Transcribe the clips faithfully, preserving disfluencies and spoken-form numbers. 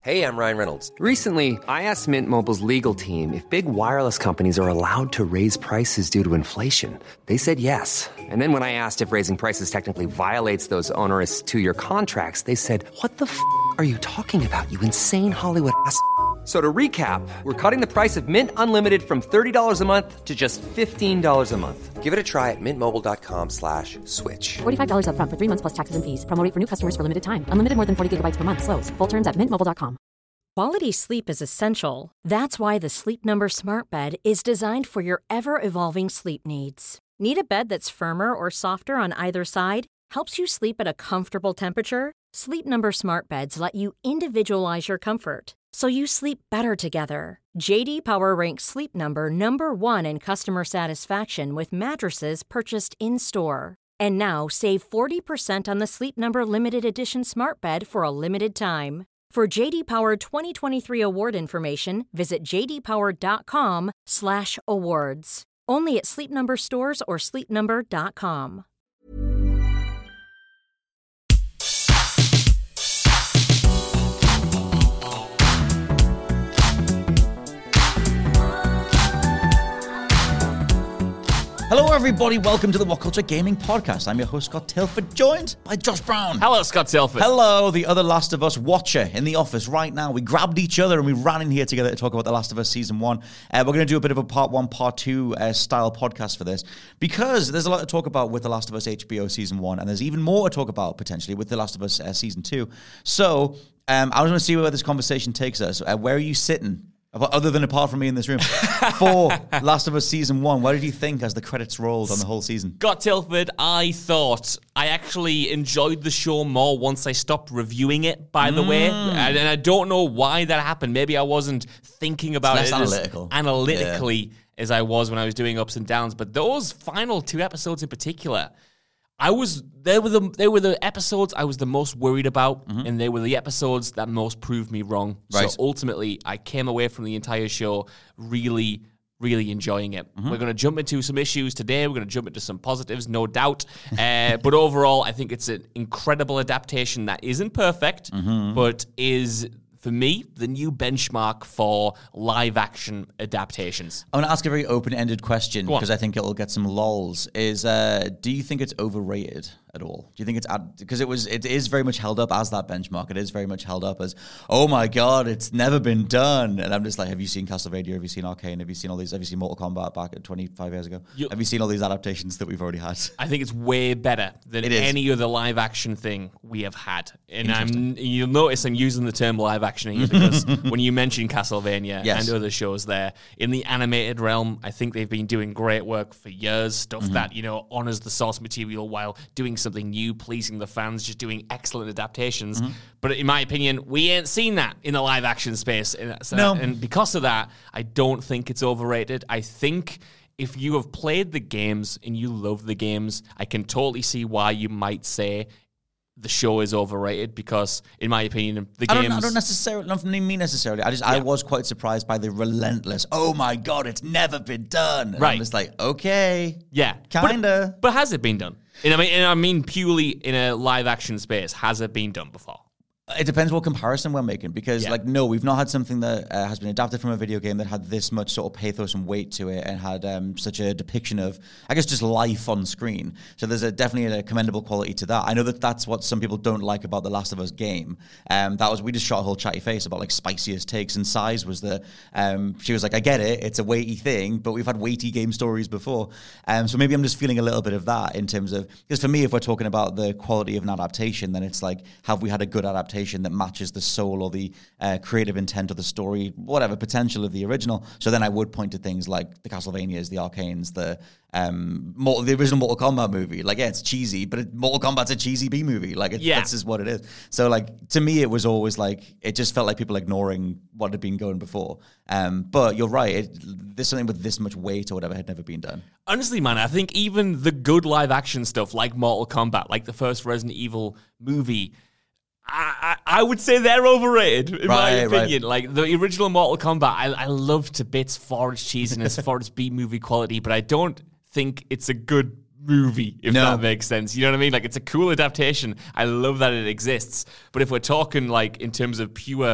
Hey, I'm Ryan Reynolds. Recently, I asked Mint Mobile's legal team if big wireless companies are allowed to raise prices due to inflation. They said yes. And then when I asked if raising prices technically violates those onerous two-year contracts, they said, what the f*** are you talking about, you insane Hollywood ass f- So to recap, we're cutting the price of Mint Unlimited from thirty dollars a month to just fifteen dollars a month. Give it a try at mintmobile.com slash switch. forty-five dollars up front for three months plus taxes and fees. Promo rate for new customers for limited time. Unlimited more than forty gigabytes per month. Slows full terms at mint mobile dot com. Quality sleep is essential. That's why the Sleep Number Smart Bed is designed for your ever-evolving sleep needs. Need a bed that's firmer or softer on either side? Helps you sleep at a comfortable temperature? Sleep Number Smart Beds let you individualize your comfort, so you sleep better together. J D Power ranks Sleep Number number one in customer satisfaction with mattresses purchased in-store. And now save forty percent on the Sleep Number Limited Edition Smart Bed for a limited time. For J D Power twenty twenty-three award information, visit jdpower.com slash awards. Only at Sleep Number stores or sleep number dot com. Hello, everybody. Welcome to the What Culture Gaming Podcast. I'm your host, Scott Tilford, joined by Josh Brown. Hello, Scott Tilford. Hello, the other Last of Us watcher in the office right now. We grabbed each other and we ran in here together to talk about The Last of Us Season one. Uh, we're going to do a bit of a part one, part two uh, style podcast for this because there's a lot to talk about with The Last of Us H B O Season one, and there's even more to talk about potentially with The Last of Us uh, Season two. So um, I was going to see where this conversation takes us. Uh, where are you sitting? Other than apart from me in this room, for Last of Us Season one, what did you think as the credits rolled on the whole season? Scott Tilford, I thought I actually enjoyed the show more once I stopped reviewing it, by the mm. way. And, and I don't know why that happened. Maybe I wasn't thinking about it's it less analytical. as analytically yeah. as I was when I was doing ups and downs. But those final two episodes in particular, I was they were the they were the episodes I was the most worried about, mm-hmm. and they were the episodes that most proved me wrong. Right. So ultimately, I came away from the entire show really, really enjoying it. Mm-hmm. We're going to jump into some issues today. We're going to jump into some positives, no doubt. uh, but overall, I think it's an incredible adaptation that isn't perfect, mm-hmm. but is, for me, the new benchmark for live-action adaptations. I want to ask a very open-ended question because I think it'll get some lols. Is uh, do you think it's overrated at all? Do you think it's ad- because it was it is very much held up as that benchmark. It is very much held up as, oh my god, it's never been done. And I'm just like, have you seen Castlevania? Have you seen Arcane? Have you seen all these? Have you seen Mortal Kombat back at twenty-five years ago? You, have you seen all these adaptations that we've already had? I think it's way better than any other live-action thing we have had. And I'm, you'll notice I'm using the term live-action here because when you mention Castlevania yes. and other shows there, in the animated realm, I think they've been doing great work for years. Stuff mm-hmm. that, you know, honors the source material while doing something new, pleasing the fans, just doing excellent adaptations. Mm-hmm. But in my opinion, we ain't seen that in the live action space. So, no. And because of that, I don't think it's overrated. I think if you have played the games and you love the games, I can totally see why you might say the show is overrated because, in my opinion, the I games... Don't, I don't necessarily, not from me necessarily. I just, yeah. I was quite surprised by the relentless, oh my god, it's never been done. And right. I'm just like, okay. Yeah. Kinda. But, but has it been done? And I mean, and I mean purely in a live action space, has it been done before? It depends what comparison we're making because, yeah. like, no, we've not had something that uh, has been adapted from a video game that had this much sort of pathos and weight to it and had um, such a depiction of, I guess, just life on screen. So there's a, definitely a commendable quality to that. I know that that's what some people don't like about the Last of Us game. Um, that was we just shot a whole chatty face about like spiciest takes, and Size was the. Um, she was like, I get it, it's a weighty thing, but we've had weighty game stories before. Um, so maybe I'm just feeling a little bit of that in terms of because for me, if we're talking about the quality of an adaptation, then it's like, have we had a good adaptation that matches the soul or the uh, creative intent of the story, whatever potential of the original. So then I would point to things like the Castlevanias, the Arcanes, the um, Mortal, the original Mortal Kombat movie. Like, yeah, it's cheesy, but it, Mortal Kombat's a cheesy B movie. Like, it, yeah. that's just what it is. So, like, to me, it was always like, it just felt like people ignoring what had been going before. Um, but you're right, it, there's something with this much weight or whatever had never been done. Honestly, man, I think even the good live action stuff like Mortal Kombat, like the first Resident Evil movie, I, I, I would say they're overrated, in right, my opinion. Right. Like, the original Mortal Kombat, I, I love to bits for its cheesiness, for its B-movie quality, but I don't think it's a good movie, if no. that makes sense. You know what I mean? Like, it's a cool adaptation. I love that it exists. But if we're talking, like, in terms of pure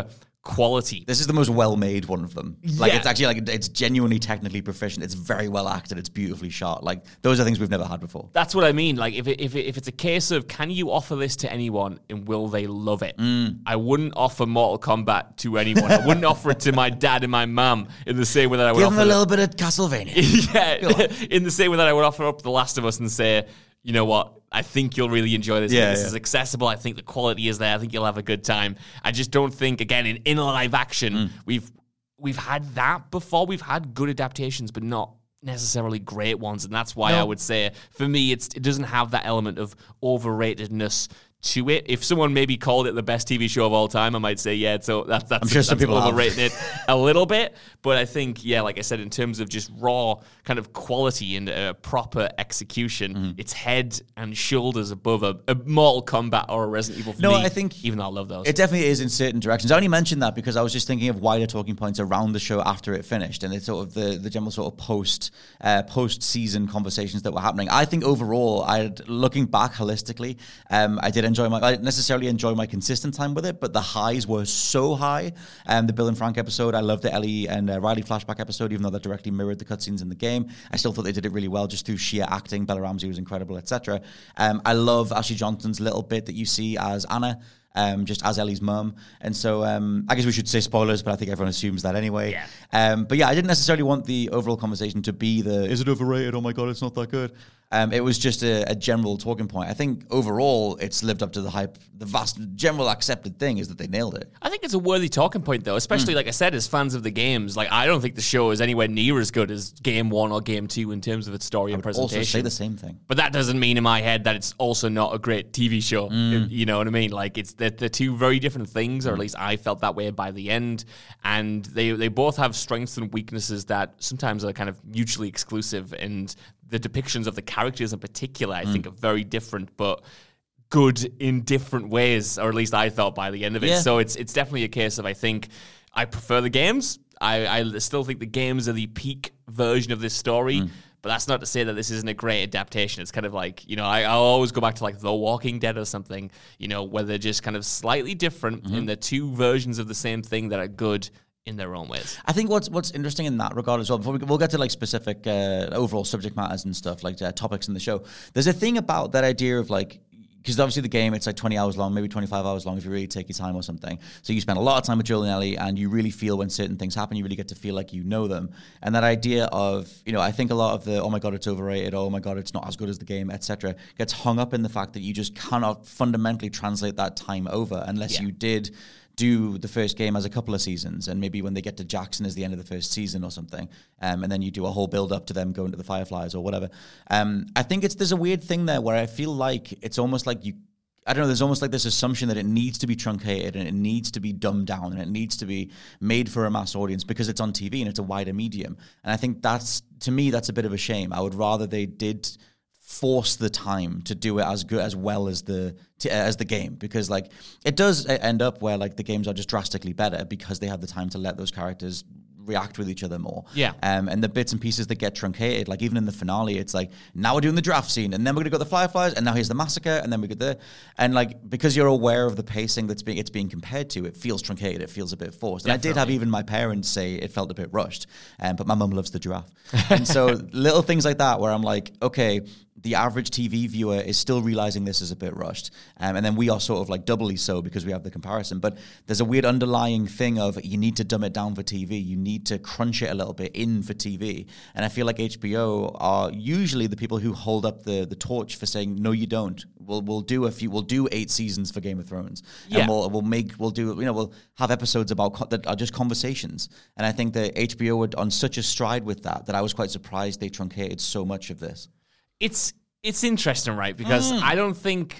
quality. This is the most well-made one of them. Like, Yeah. it's actually, like, it's genuinely technically proficient. It's very well acted. It's beautifully shot. Like, those are things we've never had before. That's what I mean. Like, if it, if it, if it's a case of can you offer this to anyone and will they love it? Mm. I wouldn't offer Mortal Kombat to anyone. I wouldn't offer it to my dad and my mum in the same way that I would Give offer them a it- little bit of Castlevania. yeah, in the same way that I would offer up The Last of Us and say, you know what, I think you'll really enjoy this. I Yeah, think this yeah. is accessible. I think the quality is there. I think you'll have a good time. I just don't think, again, in, in live action, Mm. we've we've had that before. We've had good adaptations, but not necessarily great ones. And that's why No. I would say, for me, it's it doesn't have that element of overratedness to it. If someone maybe called it the best T V show of all time, I might say, yeah, so that, that's, I'm sure some that's people have. overrating it a little bit. But I think, yeah, like I said, in terms of just raw kind of quality and uh, proper execution, Mm-hmm. it's head and shoulders above a, a Mortal Kombat or a Resident Evil for No, me, I think even though I love those. It definitely is in certain directions. I only mentioned that because I was just thinking of wider talking points around the show after it finished, and it's sort of the, the general sort of post uh, post season conversations that were happening. I think overall, I looking back holistically, um, I did enjoy my. I didn't necessarily enjoy my consistent time with it, but the highs were so high. Um, the Bill and Frank episode, I loved the Ellie and uh, Riley flashback episode, even though that directly mirrored the cutscenes in the game. I still thought they did it really well, just through sheer acting. Bella Ramsey was incredible, et cetera. Um, I love Ashley Johnson's little bit that you see as Anna. Um, just as Ellie's mum. And so um, I guess we should say spoilers, but I think everyone assumes that anyway. Yeah. Um, but yeah, I didn't necessarily want the overall conversation to be the, is it overrated? Oh my God, it's not that good. Um, it was just a, a general talking point. I think overall it's lived up to the hype. The vast, general accepted thing is that they nailed it. I think it's a worthy talking point, though, especially, Hmm. like I said, as fans of the games. Like, I don't think the show is anywhere near as good as Game One or Game Two in terms of its story and presentation. Also say the same thing. But that doesn't mean in my head that it's also not a great T V show. Mm. You know what I mean? Like, it's they're, they're two very different things, or at least I felt that way by the end. And they they both have strengths and weaknesses that sometimes are kind of mutually exclusive. And the depictions of the characters in particular, I think, are very different, but good in different ways, or at least I thought by the end of it. Yeah. So it's it's definitely a case of, I think, I prefer the games. I, I still think the games are the peak version of this story. But that's not to say that this isn't a great adaptation. It's kind of like, you know, I, I'll always go back to like The Walking Dead or something, you know, where they're just kind of slightly different Mm-hmm. in the two versions of the same thing that are good in their own ways. I think what's what's interesting in that regard as well, before we, we'll get to like specific uh, overall subject matters and stuff, like uh, topics in the show, there's a thing about that idea of like, because obviously the game, it's like twenty hours long, maybe twenty-five hours long if you really take your time or something. So you spend a lot of time with Joel and Ellie, and you really feel when certain things happen, you really get to feel like you know them. And that idea of, you know, I think a lot of the, oh my God, it's overrated, oh my God, it's not as good as the game, et cetera, gets hung up in the fact that you just cannot fundamentally translate that time over unless Yeah. you did do the first game as a couple of seasons, and maybe when they get to Jackson is the end of the first season or something, um, and then you do a whole build up to them going to the Fireflies or whatever. Um, I think it's there's a weird thing there where I feel like it's almost like you, I don't know, there's almost like this assumption that it needs to be truncated and it needs to be dumbed down and it needs to be made for a mass audience because it's on T V and it's a wider medium. And I think that's, to me, that's a bit of a shame. I would rather they did force the time to do it as good as well as the t- as the game, because like it does end up where like the games are just drastically better because they have the time to let those characters react with each other more. Yeah. Um, and the bits and pieces that get truncated, like even in the finale, it's like, now we're doing the draft scene, and then we're gonna go to the Fireflies, and now here's the massacre, and then we get the, and like, because you're aware of the pacing that's being, it's being compared to, it feels truncated, it feels a bit forced. And Definitely. I did have even my parents say it felt a bit rushed, um, but my mum loves the giraffe. And so little things like that where I'm like, okay, the average T V viewer is still realizing this is a bit rushed. Um, and then we are sort of like doubly so because we have the comparison. But there's a weird underlying thing of you need to dumb it down for T V. You need to crunch it a little bit in for T V. And I feel like H B O are usually the people who hold up the, the torch for saying, no, you don't. We'll we'll do a few, we'll do eight seasons for Game of Thrones. Yeah. And we'll, we'll make, we'll do, you know, we'll have episodes about co- that are just conversations. And I think that H B O were on such a stride with that, that I was quite surprised they truncated so much of this. It's it's interesting, right? Because Mm. I don't think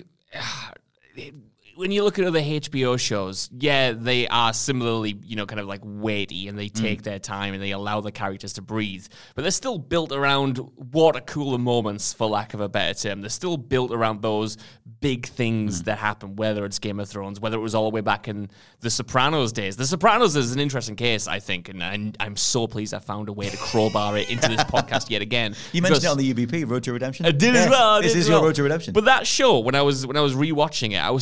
when you look at other H B O shows, yeah, they are similarly, you know, kind of like weighty, and they take their time and they allow the characters to breathe. But they're still built around water cooler moments, for lack of a better term. They're still built around those big things that happen, whether it's Game of Thrones, whether it was all the way back in The Sopranos days. The Sopranos is an interesting case, I think, and I'm, I'm so pleased I found a way to crowbar it into this podcast yet again. You mentioned Because- it on the U B P, Road to Redemption. I did Yeah, as well. I This did is as your well. Road to Redemption. But that show, when I was when I was rewatching it, I was surprised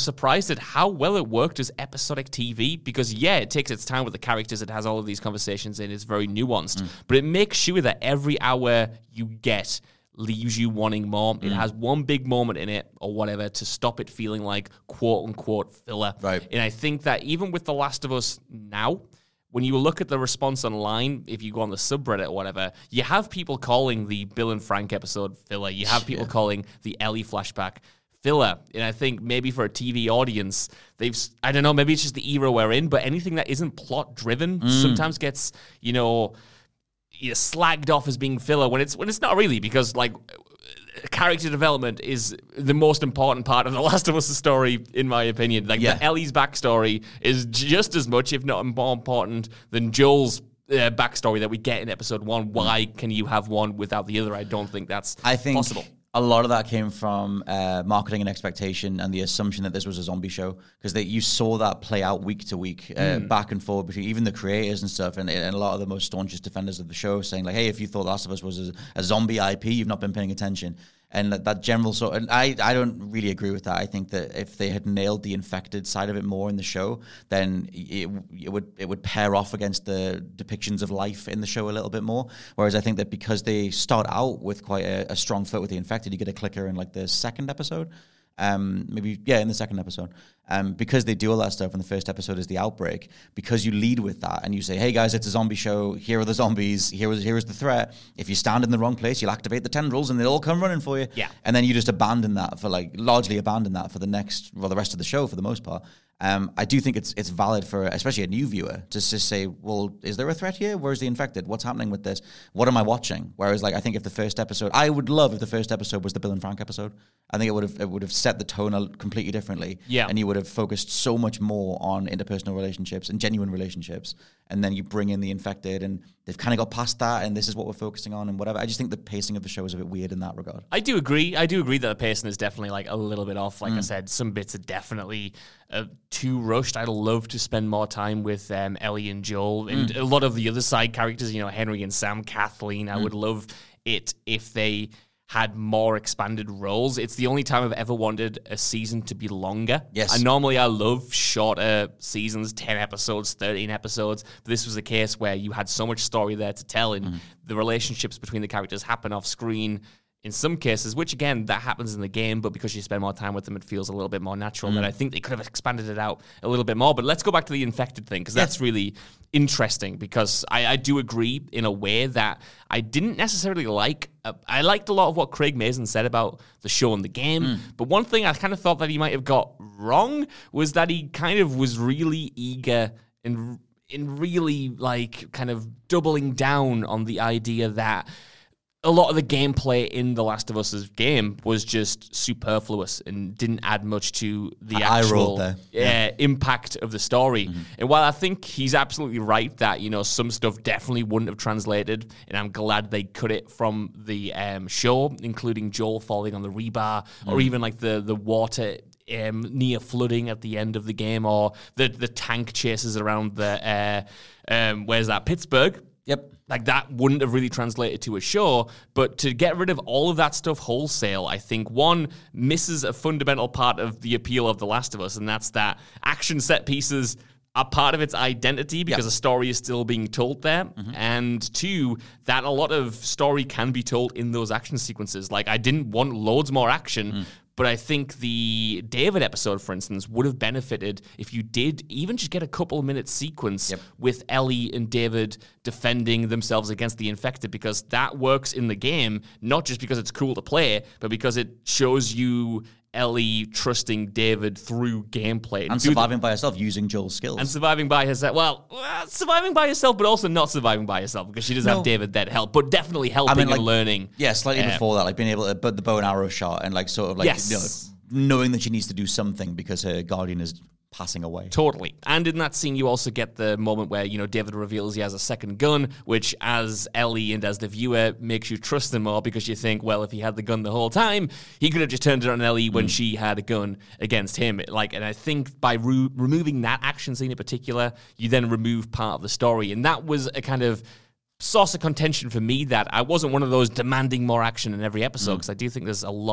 surprised at how well it worked as episodic T V because, yeah, it takes its time with the characters. It has all of these conversations and it's very nuanced. Mm. But it makes sure that every hour you get leaves you wanting more. Mm. It has one big moment in it or whatever to stop it feeling like quote-unquote filler. Right. And I think that even with The Last of Us now, when you look at the response online, if you go on the subreddit or whatever, you have people calling the Bill and Frank episode filler. You have people yeah. calling the Ellie flashback filler. And I think maybe for a T V audience, they've, I don't know, maybe it's just the era we're in, but anything that isn't plot driven mm. sometimes gets, you know, you know, slagged off as being filler when it's when it's not really, because like character development is the most important part of The Last of Us story, in my opinion. Like yeah. the Ellie's backstory is just as much, if not more important, than Joel's uh, backstory that we get in episode one. Why can you have one without the other? I don't think that's I think possible. A lot of that came from uh, marketing and expectation and the assumption that this was a zombie show, because you saw that play out week to week, uh, mm. back and forth between even the creators and stuff, and, and a lot of the most staunchest defenders of the show saying like, hey, if you thought The Last of Us was a, a zombie I P, you've not been paying attention. And that, that general sort, and I, I don't really agree with that. I think that if they had nailed the infected side of it more in the show, then it, it would it would pair off against the depictions of life in the show a little bit more. Whereas I think that because they start out with quite a, a strong foot with the infected, you get a clicker in like the second episode. Um, maybe, yeah, in the second episode. Um, because they do all that stuff, and the first episode is the outbreak, because you lead with that, and you say, hey guys, it's a zombie show, here are the zombies, here is, here is the threat. If you stand in the wrong place, you'll activate the tendrils, and they'll all come running for you. Yeah. And then you just abandon that for, like, largely abandon that for the next, well, the rest of the show for the most part. Um, I do think it's it's valid for, especially a new viewer, to just say, well, is there a threat here? Where's the infected? What's happening with this? What am I watching? Whereas, like, I think if the first episode, I would love if the first episode was the Bill and Frank episode. I think it would have it would have set the tone completely differently. Yeah. And you would have focused so much more on interpersonal relationships and genuine relationships. And then you bring in the infected, and they've kind of got past that, and this is what we're focusing on, and whatever. I just think the pacing of the show is a bit weird in that regard. I do agree. I do agree that the pacing is definitely like a little bit off. Like Mm. I said, some bits are definitely uh, too rushed. I'd love to spend more time with um, Ellie and Joel and Mm. a lot of the other side characters, you know, Henry and Sam, Kathleen. I Mm. would love it if they had more expanded roles. It's the only time I've ever wanted a season to be longer. Yes. And normally I love shorter seasons, ten episodes, thirteen episodes. But this was a case where you had so much story there to tell, and mm. the relationships between the characters happen off screen in some cases, which again, that happens in the game, but because you spend more time with them, it feels a little bit more natural. Mm. And I think they could have expanded it out a little bit more. But let's go back to the infected thing, because yeah. that's really interesting, because I, I do agree in a way that I didn't necessarily like. Uh, I liked a lot of what Craig Mazin said about the show and the game, mm. but one thing I kind of thought that he might have got wrong was that he kind of was really eager and in really like kind of doubling down on the idea that a lot of the gameplay in The Last of Us's game was just superfluous and didn't add much to the I actual there. Yeah. Uh, impact of the story. Mm-hmm. And while I think he's absolutely right that, you know, some stuff definitely wouldn't have translated, and I'm glad they cut it from the um, show, including Joel falling on the rebar, mm. or even like the, the water um, near flooding at the end of the game, or the, the tank chases around the, uh, um, where's that, Pittsburgh? Yep. Like, that wouldn't have really translated to a show, but to get rid of all of that stuff wholesale, I think, one, misses a fundamental part of the appeal of The Last of Us, and that's that action set pieces are part of its identity because yep. a story is still being told there, mm-hmm. and two, that a lot of story can be told in those action sequences. Like, I didn't want loads more action, mm. but I think the David episode, for instance, would have benefited if you did even just get a couple of minutes sequence yep. with Ellie and David defending themselves against the infected, because that works in the game, not just because it's cool to play, but because it shows you Ellie trusting David through gameplay. And surviving by herself using Joel's skills. And surviving by herself. Well, uh, surviving by herself, but also not surviving by herself, because she doesn't no. have David there to help, but definitely helping I mean, like, and learning. Yeah, slightly um, before that, like being able to put the bow and arrow shot and like sort of like, yes. you know, knowing that she needs to do something because her guardian is passing away. Totally. And in that scene, you also get the moment where, you know, David reveals he has a second gun, which as Ellie and as the viewer makes you trust him more, because you think, well, if he had the gun the whole time, he could have just turned it on Ellie when mm. she had a gun against him. Like, and I think by re- removing that action scene in particular, you then remove part of the story. And that was a kind of source of contention for me, that I wasn't one of those demanding more action in every episode, because mm. I do think there's a lot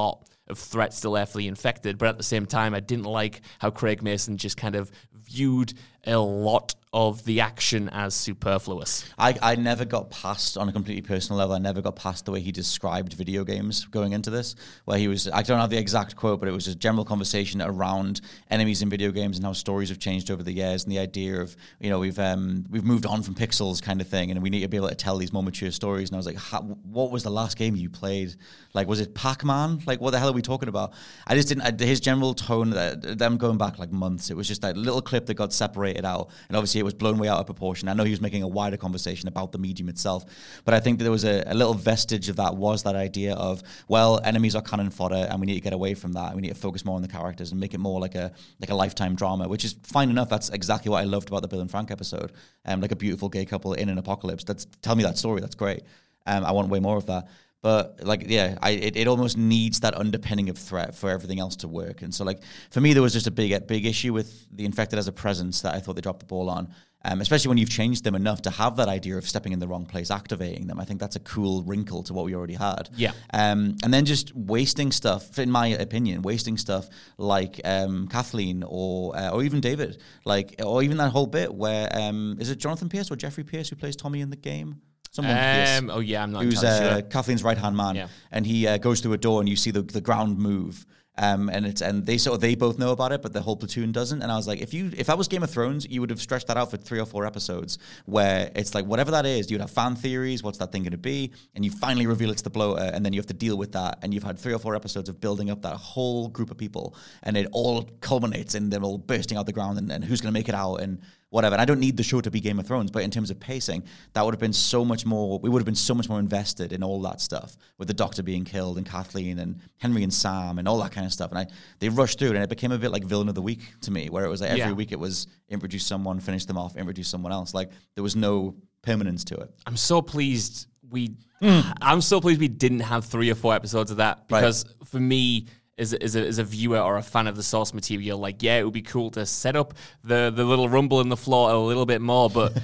of threat still there for the infected, but at the same time, I didn't like how Craig Mason just kind of viewed a lot of the action as superfluous. I, I never got past, on a completely personal level, I never got past the way he described video games going into this, where he was, I don't have the exact quote, but it was a general conversation around enemies in video games and how stories have changed over the years, and the idea of, you know, we've um, we've moved on from pixels kind of thing, and we need to be able to tell these more mature stories. And I was like, how, what was the last game you played? Like, was it Pac-Man? Like, what the hell are we talking about? I just didn't, I, his general tone, uh, them going back like months, it was just that little clip that got separated out, and obviously it was blown way out of proportion. I know he was making a wider conversation about the medium itself, but I think that there was a, a little vestige of that, was that idea of, well, enemies are cannon fodder, and we need to get away from that, and we need to focus more on the characters and make it more like a like a lifetime drama, which is fine enough. That's exactly what I loved about the Bill and Frank episode. Um, like a beautiful gay couple in an apocalypse. That's tell me that story. That's great. Um, I want way more of that. But like, yeah, I, it, it almost needs that underpinning of threat for everything else to work. And so, like, for me, there was just a big, big issue with the infected as a presence that I thought they dropped the ball on. Um, especially when you've changed them enough to have that idea of stepping in the wrong place, activating them. I think that's a cool wrinkle to what we already had. Yeah. Um, and then just wasting stuff, in my opinion, wasting stuff like um, Kathleen or uh, or even David, like, or even that whole bit where um, is it Jonathan Pierce or Jeffrey Pierce who plays Tommy in the game? Someone, um, yes. Oh yeah, I'm not. Who's entirely uh, sure. Kathleen's right hand man, Yeah. and he uh, goes through a door, and you see the the ground move. Um, and it's and they sort of they both know about it, but the whole platoon doesn't. And I was like, if you if that was Game of Thrones, you would have stretched that out for three or four episodes, where it's like whatever that is, you'd have fan theories. What's that thing going to be? And you finally reveal it's the bloater, and then you have to deal with that. And you've had three or four episodes of building up that whole group of people, and it all culminates in them all bursting out the ground, and, and who's going to make it out, and whatever. And I don't need the show to be Game of Thrones, but in terms of pacing, that would have been so much more, we would have been so much more invested in all that stuff, with the Doctor being killed, and Kathleen, and Henry and Sam, and all that kind of stuff. And I they rushed through it, and it became a bit like Villain of the Week to me, where it was like every Yeah. week it was introduce someone, finish them off, introduce someone else. Like, there was no permanence to it. I'm so pleased we. I'm so pleased we didn't have three or four episodes of that, because right. for me, As a, as, a, as a viewer or a fan of the source material, like, yeah, it would be cool to set up the, the little rumble in the floor a little bit more, but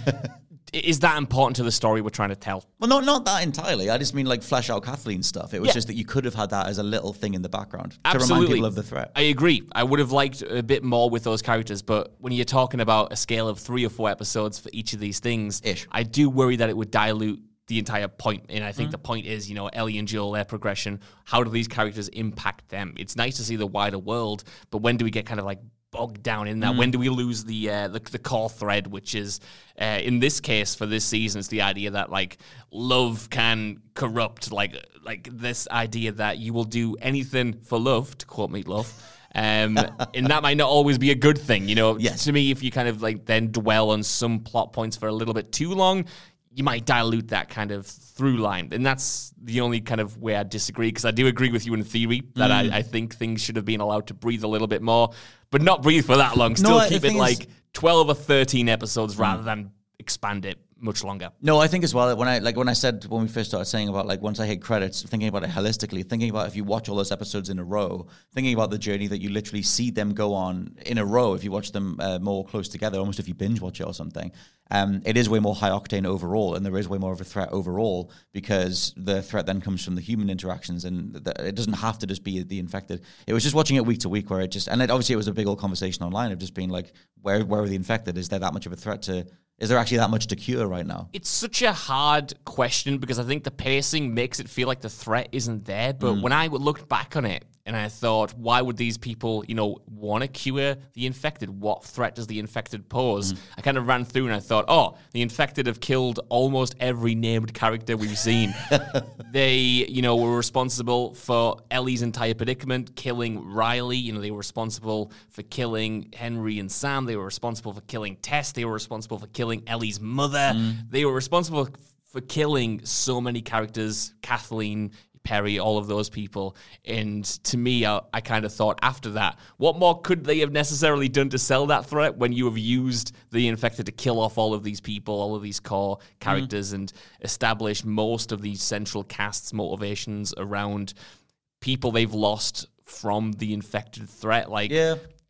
is that important to the story we're trying to tell? Well, not not that entirely. I just mean, like, flesh out Kathleen stuff. It was Yeah. just that you could have had that as a little thing in the background to Absolutely. remind people of the threat. I agree. I would have liked a bit more with those characters, but when you're talking about a scale of three or four episodes for each of these things, Ish. I do worry that it would dilute the entire point. And I think mm. the point is, you know, Ellie and Joel, their progression, how do these characters impact them? It's nice to see the wider world, but when do we get kind of like bogged down in that? Mm. When do we lose the, uh, the the core thread, which is, uh, in this case, for this season, it's the idea that, like, love can corrupt, like, like this idea that you will do anything for love, to quote Meatloaf. Um, and that might not always be a good thing, you know? Yes. To me, if you kind of like then dwell on some plot points for a little bit too long, you might dilute that kind of through line. And that's the only kind of way I disagree, because I do agree with you in theory that mm. I, I think things should have been allowed to breathe a little bit more, but not breathe for that long. Still no, keep it like is, twelve or thirteen episodes mm. rather than expand it much longer. No, I think as well, when I like when I said, when we first started saying about, like, once I hit credits, thinking about it holistically, thinking about if you watch all those episodes in a row, thinking about the journey that you literally see them go on in a row, if you watch them uh, more close together, almost if you binge watch it or something, um, it is way more high octane overall, and there is way more of a threat overall, because the threat then comes from the human interactions, and the, it doesn't have to just be the infected. It was just watching it week to week where it just, and it, obviously it was a big old conversation online of just being like, where, where are the infected? Is there that much of a threat to... Is there actually that much to cure right now? It's such a hard question, because I think the pacing makes it feel like the threat isn't there. But mm. when I looked back on it and I thought, why would these people, you know, want to cure the infected? What threat does the infected pose? Mm. I kind of ran through and I thought, oh, the infected have killed almost every named character we've seen. They, you know, were responsible for Ellie's entire predicament, killing Riley. You know, they were responsible for killing Henry and Sam. They were responsible for killing Tess. They were responsible for killing Ellie's mother. Mm. They were responsible for killing so many characters, Kathleen, Perry, all of those people. And to me, I, I kind of thought after that, what more could they have necessarily done to sell that threat when you have used the infected to kill off all of these people, all of these core characters, mm. and establish most of these central cast's motivations around people they've lost from the infected threat? Like, yeah.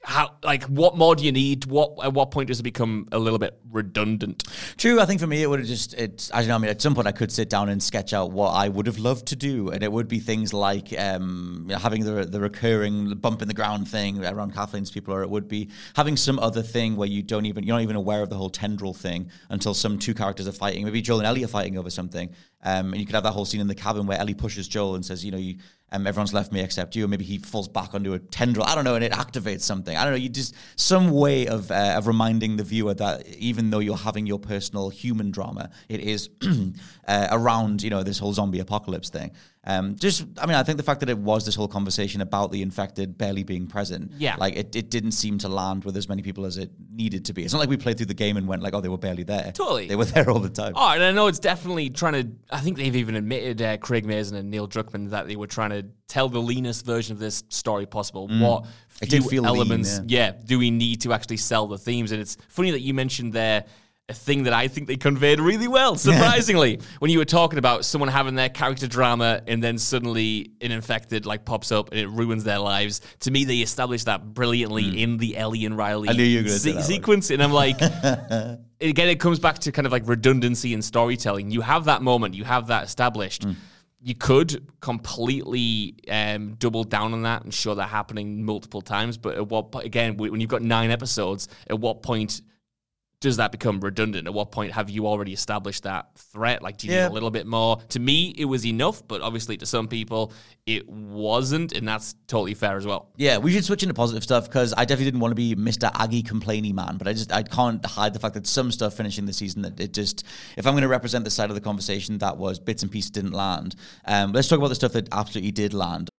how, like, what more do you need? What at what point does it become a little bit redundant? True. I think for me, it would have just, it's, I don't know, I mean, at some point I could sit down and sketch out what I would have loved to do. And it would be things like um, you know, having the the recurring bump in the ground thing around Kathleen's people, or it would be having some other thing where you don't even, you're not even aware of the whole tendril thing until some two characters are fighting. Maybe Joel and Ellie are fighting over something. Um, and you could have that whole scene in the cabin where Ellie pushes Joel and says, you know, you, um, everyone's left me except you. Or maybe he falls back onto a tendril. I don't know, and it activates something. I don't know. You just some way of uh, of reminding the viewer that even though you're having your personal human drama, it is uh, around, you know, this whole zombie apocalypse thing. Um, just, I mean, I think the fact that it was this whole conversation about the infected barely being present, yeah, like it, it didn't seem to land with as many people as it needed to be. It's not like we played through the game and went like, oh, they were barely there. Totally, they were there all the time. Oh, and I know it's definitely trying to. I think they've even admitted, uh, Craig Mazin and Neil Druckmann, that they were trying to tell the leanest version of this story possible. Mm. What it few did feel elements, lean, yeah. yeah, do we need to actually sell the themes? And it's funny that you mentioned there a thing that I think they conveyed really well, surprisingly. When you were talking about someone having their character drama and then suddenly an infected like pops up and it ruins their lives. To me, they established that brilliantly mm. in the Ellie and Riley I knew you were gonna se- say that sequence. And I'm like, again, it comes back to kind of like redundancy in storytelling. You have that moment, you have that established. Mm. You could completely um, double down on that and show that happening multiple times. But at what point, again, when you've got nine episodes, at what point does that become redundant? At what point have you already established that threat? Like, do you yeah. need a little bit more? To me, it was enough, but obviously to some people, it wasn't, and that's totally fair as well. Yeah, we should switch into positive stuff, because I definitely didn't want to be Mister Aggie complainy man, but I just I can't hide the fact that some stuff finishing the season, that it just, if I'm going to represent the side of the conversation that was bits and pieces didn't land, um, let's talk about the stuff that absolutely did land.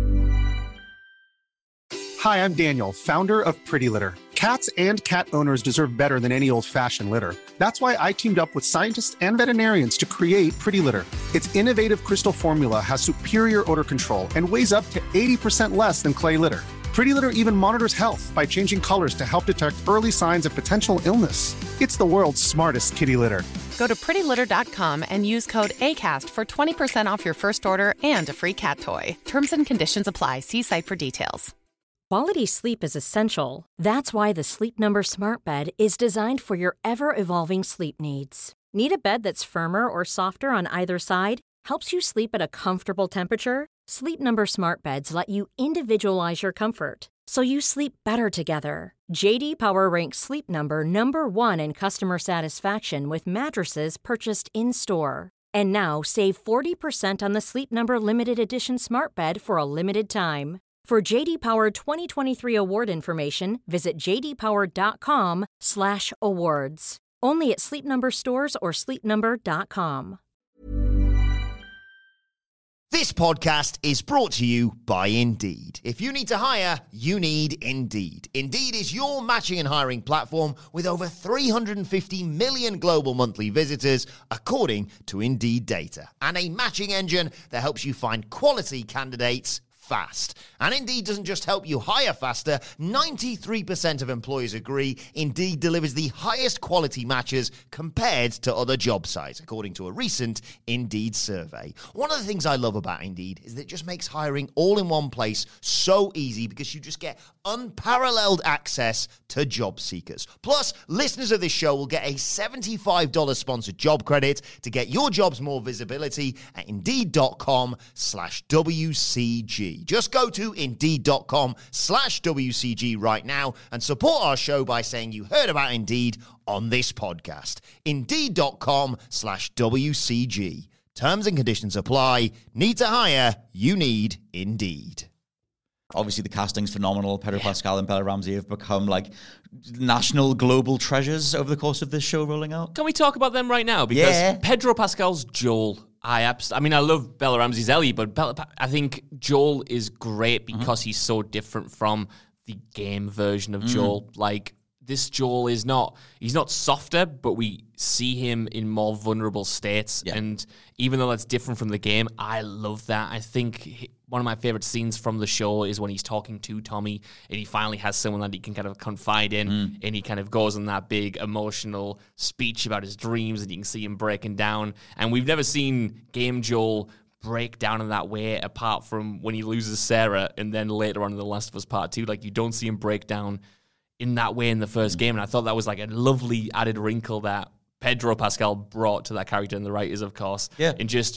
Hi, I'm Daniel, founder of Pretty Litter. Cats and cat owners deserve better than any old-fashioned litter. That's why I teamed up with scientists and veterinarians to create Pretty Litter. Its innovative crystal formula has superior odor control and weighs up to eighty percent less than clay litter. Pretty Litter even monitors health by changing colors to help detect early signs of potential illness. It's the world's smartest kitty litter. Go to pretty litter dot com and use code ACAST for twenty percent off your first order and a free cat toy. Terms and conditions apply. See site for details. Quality sleep is essential. That's why the Sleep Number Smart Bed is designed for your ever-evolving sleep needs. Need a bed that's firmer or softer on either side? Helps you sleep at a comfortable temperature? Sleep Number Smart Beds let you individualize your comfort, so you sleep better together. J D Power ranks Sleep Number number one in customer satisfaction with mattresses purchased in-store. And now save forty percent on the Sleep Number Limited Edition Smart Bed for a limited time. For J D Power twenty twenty-three award information, visit j d power dot com slash awards. Only at Sleep Number stores or sleep number dot com. This podcast is brought to you by Indeed. If you need to hire, you need Indeed. Indeed is your matching and hiring platform with over three hundred fifty million global monthly visitors, according to Indeed data, and a matching engine that helps you find quality candidates fast. And Indeed doesn't just help you hire faster. ninety-three percent of employers agree Indeed delivers the highest quality matches compared to other job sites, according to a recent Indeed survey. One of the things I love about Indeed is that it just makes hiring all in one place so easy, because you just get unparalleled access to job seekers. Plus, listeners of this show will get a seventy-five dollars sponsored job credit to get your jobs more visibility at indeed.com slash WCG. Just go to indeed.com slash WCG right now and support our show by saying you heard about Indeed on this podcast. Indeed.com slash WCG. Terms and conditions apply. Need to hire? You need Indeed. Obviously, the casting's phenomenal. Pedro yeah. Pascal and Bella Ramsey have become like national, global treasures over the course of this show rolling out. Can we talk about them right now? Because yeah. Pedro Pascal's Joel, I abs- I mean, I love Bella Ramsey's Ellie, but Bella, I think Joel is great because mm-hmm. he's so different from the game version of mm. Joel. Like, this Joel is not, he's not softer, but we see him in more vulnerable states. Yeah. And even though that's different from the game, I love that. I think he, one of my favorite scenes from the show is when he's talking to Tommy and he finally has someone that he can kind of confide in, mm. and he kind of goes on that big emotional speech about his dreams, and you can see him breaking down. And we've never seen game Joel break down in that way apart from when he loses Sarah and then later on in The Last of Us Part two. Like, you don't see him break down in that way in the first game. And I thought that was like a lovely added wrinkle that Pedro Pascal brought to that character, and the writers, of course, yeah. and just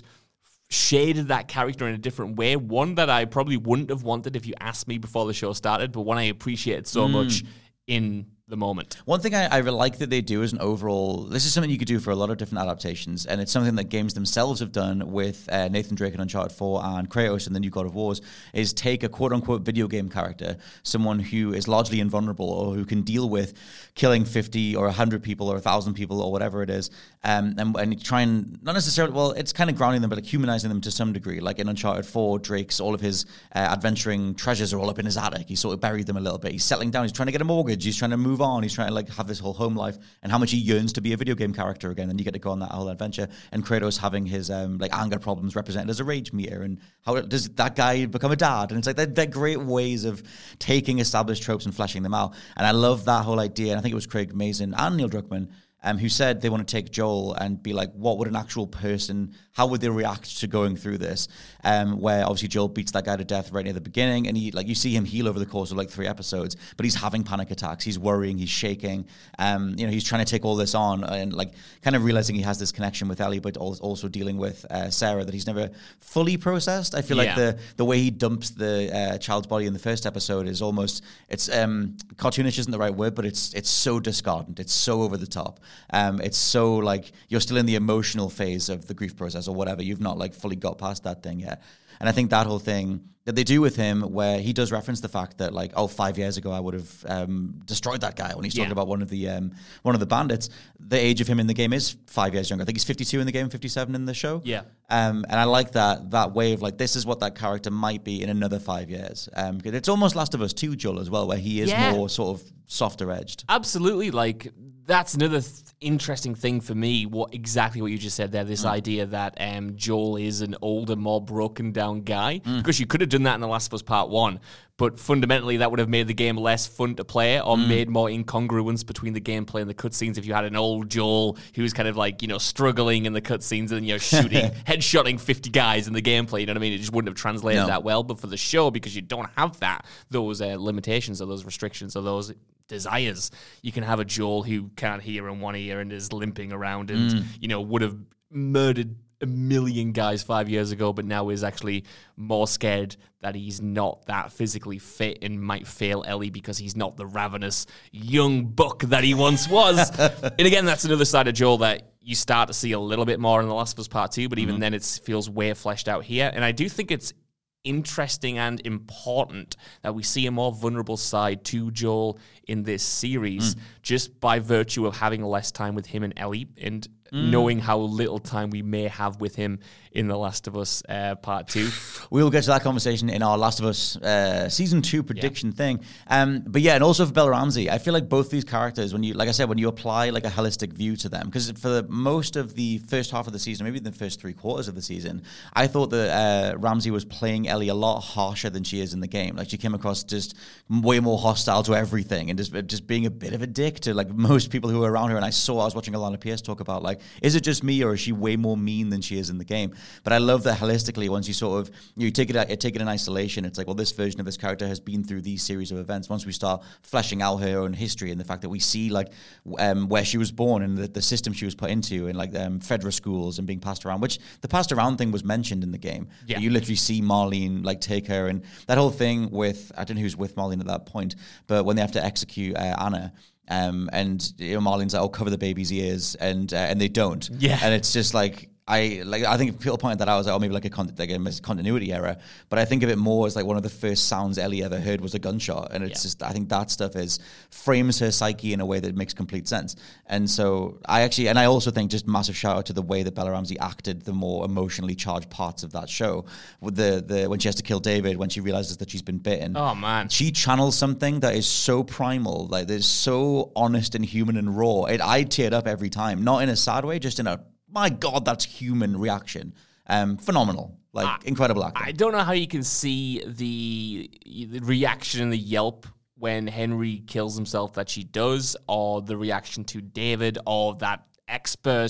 shaded that character in a different way. One that I probably wouldn't have wanted if you asked me before the show started, but one I appreciated so mm. much in the moment. One thing I, I like that they do as an overall, this is something you could do for a lot of different adaptations, and it's something that games themselves have done with uh, Nathan Drake in Uncharted four and Kratos in the new God of Wars, is take a quote-unquote video game character, someone who is largely invulnerable or who can deal with killing fifty or one hundred people or one thousand people or whatever it is, um, and, and try and, not necessarily, well, it's kind of grounding them, but like humanizing them to some degree. Like in Uncharted four, Drake's, all of his uh, adventuring treasures are all up in his attic. He sort of buried them a little bit. He's settling down. He's trying to get a mortgage. He's trying to move on. He's trying to like have this whole home life, and how much he yearns to be a video game character again. And you get to go on that whole adventure. And Kratos having his um, like anger problems represented as a rage meter, and how does that guy become a dad? And it's like they're, they're great ways of taking established tropes and fleshing them out. And I love that whole idea. And I think it was Craig Mazin and Neil Druckmann Um, who said they want to take Joel and be like, what would an actual person, how would they react to going through this? Um, where obviously Joel beats that guy to death right near the beginning, and he like you see him heal over the course of like three episodes, but he's having panic attacks, he's worrying, he's shaking, um, you know, he's trying to take all this on and like kind of realizing he has this connection with Ellie, but also dealing with uh, Sarah that he's never fully processed. I feel yeah. like the the way he dumps the uh, child's body in the first episode is almost, it's um, cartoonish isn't the right word, but it's it's so discordant, it's so over the top. Um, it's so like you're still in the emotional phase of the grief process or whatever. You've not like fully got past that thing yet. And I think that whole thing that they do with him, where he does reference the fact that like, oh, five years ago I would have um, destroyed that guy when he's talking yeah. about one of the um, one of the bandits. The age of him in the game is five years younger. I think he's fifty-two in the game, fifty-seven in the show. Yeah. Um, and I like that that way of like, this is what that character might be in another five years. Um, because it's almost Last of Us two, Joel, as well, where he is yeah. more sort of softer edged. Absolutely. Like, that's another th- interesting thing for me, what exactly what you just said there, this mm. idea that um, Joel is an older, more broken down guy. Mm. Because you could have done that in The Last of Us Part one, but fundamentally that would have made the game less fun to play, or mm. made more incongruence between the gameplay and the cutscenes if you had an old Joel who's kind of like, you know, struggling in the cutscenes and, you know, shooting, headshotting fifty guys in the gameplay, you know what I mean? It just wouldn't have translated no. that well. But for the show, because you don't have that, those uh, limitations or those restrictions or those desires, you can have a Joel who can't hear in one ear and is limping around and, mm. you know, would have murdered a million guys five years ago, but now is actually more scared that he's not that physically fit and might fail Ellie because he's not the ravenous young buck that he once was. And again, that's another side of Joel that you start to see a little bit more in The Last of Us Part two, but even mm-hmm. then it feels way fleshed out here. And I do think it's interesting and important that we see a more vulnerable side to Joel in this series, mm. just by virtue of having less time with him and Ellie, and mm. knowing how little time we may have with him in The Last of Us uh, Part two. We will get to that conversation in our Last of Us uh, Season two prediction yeah. thing. Um, but yeah, and also for Bella Ramsey, I feel like both these characters, when you, like I said, when you apply like a holistic view to them, because for the, most of the first half of the season, maybe the first three quarters of the season, I thought that uh, Ramsey was playing Ellie a lot harsher than she is in the game. Like, she came across just way more hostile to everything and just just being a bit of a dick to like most people who were around her. And I saw, I was watching Alana Pierce talk about like, is it just me or is she way more mean than she is in the game? But I love that holistically, once you sort of, you take it take it in isolation, it's like, well, this version of this character has been through these series of events. Once we start fleshing out her own history and the fact that we see like um, where she was born and the, the system she was put into and like um, Fedra schools and being passed around, which the passed around thing was mentioned in the game. Yeah. You literally see Marlene like take her, and that whole thing with, I don't know who's with Marlene at that point, but when they have to execute uh, Anna, um, and you know, Marlene's like, oh, cover the baby's ears, and uh, and they don't. Yeah. And it's just like, I like. I think people pointed that out as like, oh, maybe like a con- like a continuity error. But I think of it more as like one of the first sounds Ellie ever heard was a gunshot, and it's yeah. just, I think that stuff is frames her psyche in a way that makes complete sense. And so I actually, and I also think just massive shout out to the way that Bella Ramsey acted the more emotionally charged parts of that show. With the the when she has to kill David, when she realizes that she's been bitten. Oh man, she channels something that is so primal, like there's so honest and human and raw. It I teared up every time, not in a sad way, just in a, my God, that's human reaction. Um, phenomenal. Like, I, incredible acting. I don't know how you can see the, the reaction and the yelp when Henry kills himself that she does, or the reaction to David, or that expert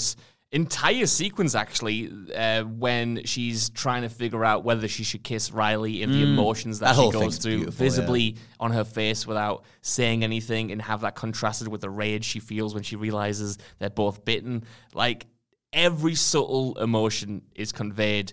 entire sequence, actually, uh, when she's trying to figure out whether she should kiss Riley and the Mm. emotions that, That she whole goes thing's through beautiful, visibly yeah. on her face without saying anything, and have that contrasted with the rage she feels when she realizes they're both bitten. Like, every subtle emotion is conveyed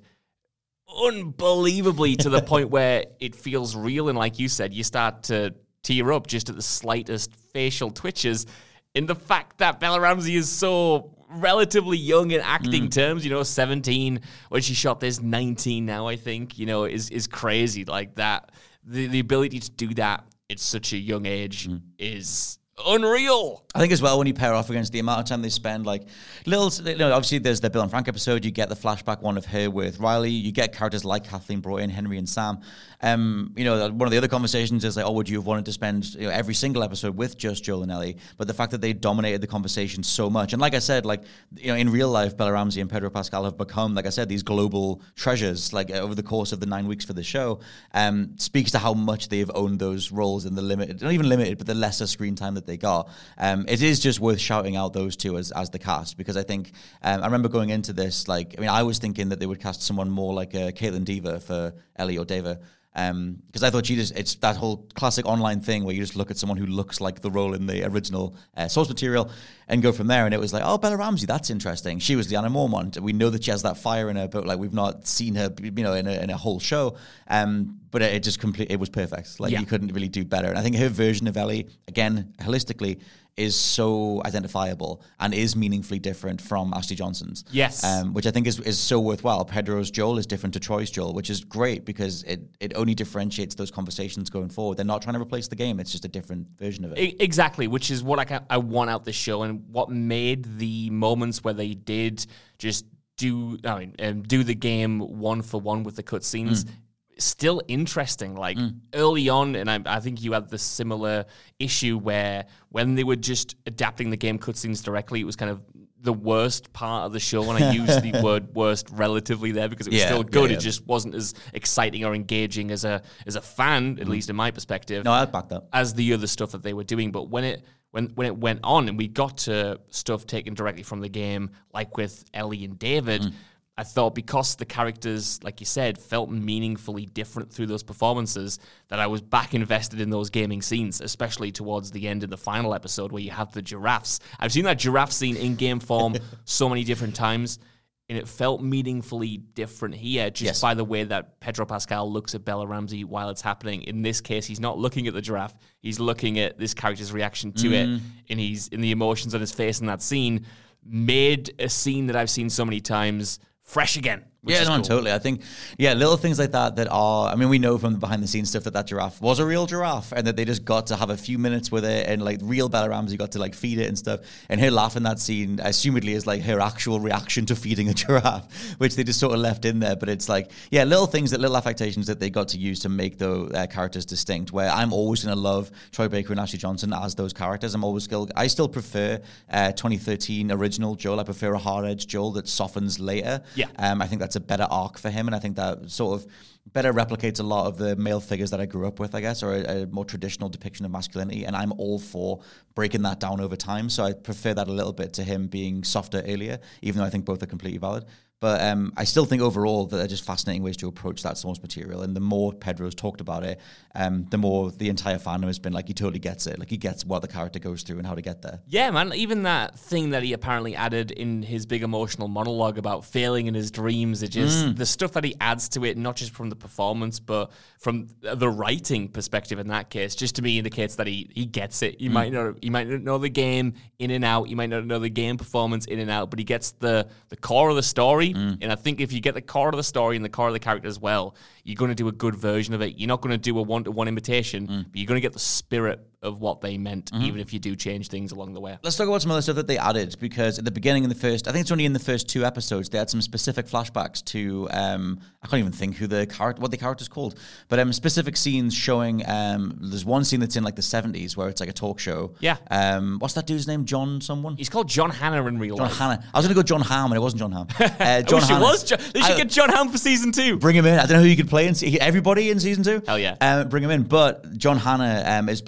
unbelievably to the point where it feels real, and like you said, you start to tear up just at the slightest facial twitches. And the fact that Bella Ramsey is so relatively young in acting Mm. terms, you know, seventeen when she shot this, nineteen now, I think, you know, is is crazy. Like that, the, the ability to do that at such a young age Mm. is unreal. I think as well, when you pair off against the amount of time they spend, like little, you know, obviously there's the Bill and Frank episode, you get the flashback one of her with Riley, you get characters like Kathleen brought in, Henry and Sam. Um, you know, one of the other conversations is like, oh, would you have wanted to spend, you know, every single episode with just Joel and Ellie? But the fact that they dominated the conversation so much, and like I said, like, you know, in real life, Bella Ramsey and Pedro Pascal have become, like I said, these global treasures, like over the course of the nine weeks for the show, um, speaks to how much they've owned those roles in the limited, not even limited, but the lesser screen time that they got. Um, it is just worth shouting out those two as as the cast, because I think um, I remember going into this, like, I mean, I was thinking that they would cast someone more like uh, Caitlin Dever for Ellie or Deva, because um, I thought she just, it's that whole classic online thing where you just look at someone who looks like the role in the original uh, source material and go from there. And it was like, oh, Bella Ramsey, that's interesting. She was Lyanna Mormont. We know that she has that fire in her, but like we've not seen her, you know, in a, in a whole show. Um, but it, it just complete, it was perfect. Like, yeah. You couldn't really do better. And I think her version of Ellie, again, holistically, is so identifiable and is meaningfully different from Ashley Johnson's. Yes. Um, which I think is, is so worthwhile. Pedro's Joel is different to Troy's Joel, which is great because it, it only differentiates those conversations going forward. They're not trying to replace the game. It's just a different version of it. I, exactly, which is what I, can, I want out this show, and what made the moments where they did just do I mean, um, do the game one for one with the cutscenes. Mm. Still interesting, like mm. early on, and I, I think you had the similar issue where when they were just adapting the game cutscenes directly, it was kind of the worst part of the show, and I use the word worst relatively there because it was yeah, still good. Yeah, yeah. It just wasn't as exciting or engaging as a as a fan, at mm. least in my perspective. No, I'd back that. As the other stuff that they were doing, but when it when when it went on and we got to stuff taken directly from the game, like with Ellie and David. Mm. I thought because the characters, like you said, felt meaningfully different through those performances, that I was back invested in those gaming scenes, especially towards the end of the final episode where you have the giraffes. I've seen that giraffe scene in game form so many different times, and it felt meaningfully different here just yes. by the way that Pedro Pascal looks at Bella Ramsey while it's happening. In this case, he's not looking at the giraffe, he's looking at this character's reaction to mm. it, and he's in the emotions on his face in that scene, made a scene that I've seen so many times fresh again. Yeah, no, cool. totally. I think, yeah, little things like that that are, I mean, we know from the behind the scenes stuff that that giraffe was a real giraffe and that they just got to have a few minutes with it, and like real Bella Ramsey got to like feed it and stuff. And her laugh in that scene, assumedly, is like her actual reaction to feeding a giraffe, which they just sort of left in there. But it's like, yeah, little things, that little affectations that they got to use to make the uh, characters distinct, where I'm always going to love Troy Baker and Ashley Johnson as those characters. I'm always still, I still prefer uh, twenty thirteen original Joel. I prefer a hard-edged Joel that softens later. Yeah. Um, I think that's a better arc for him, and I think that sort of better replicates a lot of the male figures that I grew up with, I guess, or a, a more traditional depiction of masculinity, and I'm all for breaking that down over time, so I prefer that a little bit to him being softer earlier, even though I think both are completely valid. But um, I still think overall that they're just fascinating ways to approach that source material. And the more Pedro's talked about it, um, the more the entire fandom has been like, he totally gets it. Like, he gets what the character goes through and how to get there. Yeah, man. Even that thing that he apparently added in his big emotional monologue about failing in his dreams, it just, mm. the stuff that he adds to it, not just from the performance, but from the writing perspective in that case, just to me indicates that he, he gets it. You mm. might not, you might not know the game in and out. You might not know the game performance in and out, but he gets the, the core of the story. Mm. And I think if you get the core of the story and the core of the character as well, you're going to do a good version of it. You're not going to do a one-to-one imitation, mm. but you're going to get the spirit of what they meant, mm-hmm. even if you do change things along the way. Let's talk about some other stuff that they added, because at the beginning in the first, I think it's only in the first two episodes, they had some specific flashbacks to, um, I can't even think who the character, what the character's called, but um, specific scenes showing, um, there's one scene that's in like the seventies where it's like a talk show. Yeah. Um, what's that dude's name? John someone? He's called John Hannah in real John life. Hannah. I was going to go John Hamm, and it wasn't John Hamm. Uh, John I wish Hannah. it was John. They should I, get John Hamm for season two. Bring him in. I don't know who you could play in se- everybody in season two. Hell yeah. Um, bring him in. But John Hannah um, is playing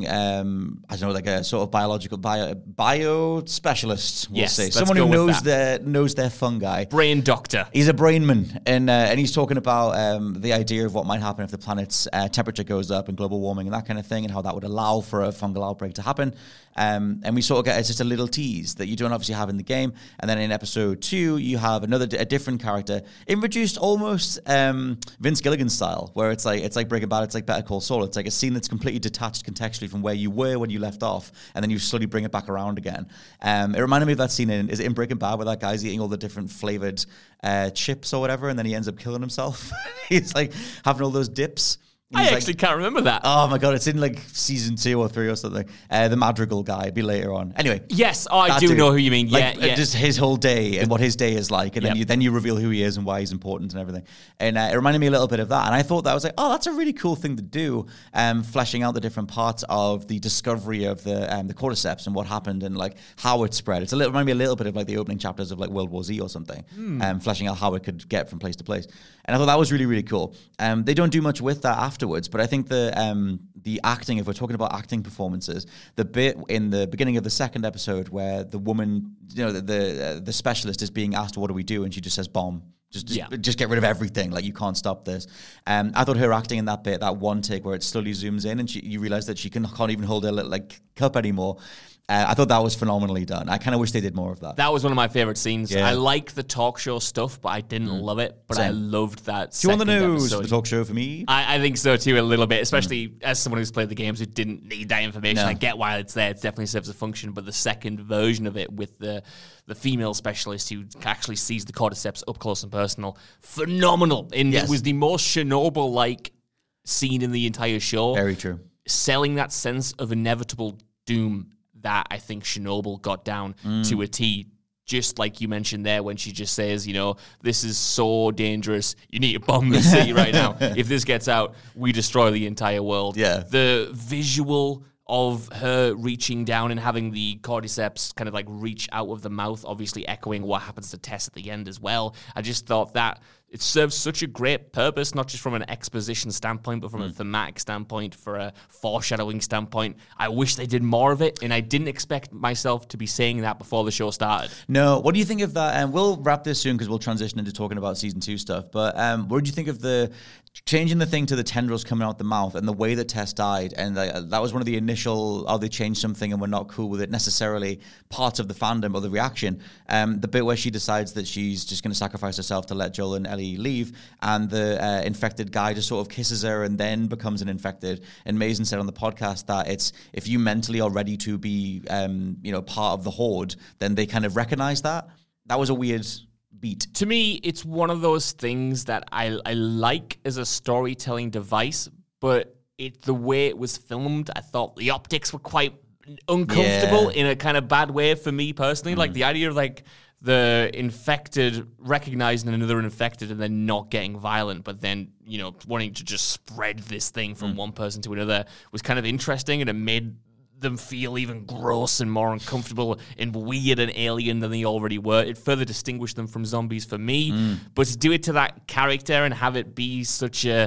using, um, I don't know, like a sort of biological bio, bio specialist, we'll Yes, say. let's Someone go who with knows that. their knows their fungi. Brain doctor. He's a brainman, and uh, and he's talking about um, the idea of what might happen if the planet's uh, temperature goes up and global warming and that kind of thing, and how that would allow for a fungal outbreak to happen. Um, and we sort of get it's just a little tease that you don't obviously have in the game. And then in episode two, you have another a different character introduced, almost um, Vince Gilligan style, where it's like it's like Breaking Bad, it's like Better Call Saul. It's like a scene that's completely detached contextually from where you were when you left off, and then you slowly bring it back around again. Um, it reminded me of that scene in is it in Breaking Bad where that guy's eating all the different flavored uh, chips or whatever, and then he ends up killing himself. He's like having all those dips. I He's actually like, can't remember that. Oh my god, it's in like season two or three or something. Uh, the Madrigal guy, it'd be later on. Anyway, yes, oh, I that do dude. know who you mean. Like, Yeah, uh, yeah. just his whole day and what his day is like, and Yep. then you then you reveal who he is and why he's important and everything. And uh, it reminded me a little bit of that. And I thought that I was like, oh, that's a really cool thing to do, um, fleshing out the different parts of the discovery of the um, the cordyceps and what happened and like how it spread. It's a little reminded me a little bit of like the opening chapters of like World War Z or something, Hmm. um, fleshing out how it could get from place to place. And I thought that was really really cool. Um, they don't do much with that afterwards, but I think the um, the acting, if we're talking about acting performances, the bit in the beginning of the second episode where the woman, you know, the the, uh, the specialist is being asked, "What do we do?" and she just says, "Bomb." Just, just, Yeah. just get rid of everything. Like, you can't stop this. Um, I thought her acting in that bit, that one take where it slowly zooms in and she, you realize that she can, can't even hold her little, like cup anymore. Uh, I thought that was phenomenally done. I kind of wish they did more of that. That was one of my favorite scenes. Yeah. I like the talk show stuff, but I didn't love it. But I Same. loved that. Do you want the second news episode. for the talk show for me? I, I think so too, a little bit, especially as someone who's played the games who didn't need that information. No. I get why it's there; it definitely serves a function. But the second version of it with the the female specialist who actually sees the cordyceps up close and personal, phenomenal. And Yes. it was the most Chernobyl-like scene in the entire show. Very true. Selling that sense of inevitable doom that I think Chernobyl got down Mm. to a T. Just like you mentioned there, when she just says, you know, this is so dangerous. You need to bomb the city right now. If this gets out, we destroy the entire world. Yeah. The visual of her reaching down and having the cordyceps kind of like reach out of the mouth, obviously echoing what happens to Tess at the end as well. I just thought that it serves such a great purpose, not just from an exposition standpoint, but from a thematic standpoint, for a foreshadowing standpoint. I wish they did more of it, and I didn't expect myself to be saying that before the show started. No, what do you think of that? And um, we'll wrap this soon because we'll transition into talking about season two stuff. But um, what did you think of the changing the thing to the tendrils coming out the mouth and the way that Tess died? And uh, that was one of the initial, oh, they changed something and we're not cool with it necessarily, parts of the fandom or the reaction. Um, the bit where she decides that she's just going to sacrifice herself to let Joel and Ellie leave, and the uh, infected guy just sort of kisses her and then becomes an infected. And Mason said on the podcast that it's if you mentally are ready to be, um, you know, part of the horde, then they kind of recognize that. That was a weird beat. To me, it's one of those things that I, I like as a storytelling device, but it the way it was filmed, I thought the optics were quite uncomfortable Yeah. in a kind of bad way for me personally. Mm. Like the idea of like the infected recognizing another infected and then not getting violent, but then, you know, wanting to just spread this thing from mm. one person to another was kind of interesting, and it made them feel even gross and more uncomfortable and weird and alien than they already were. It further distinguished them from zombies for me. Mm. But to do it to that character and have it be such a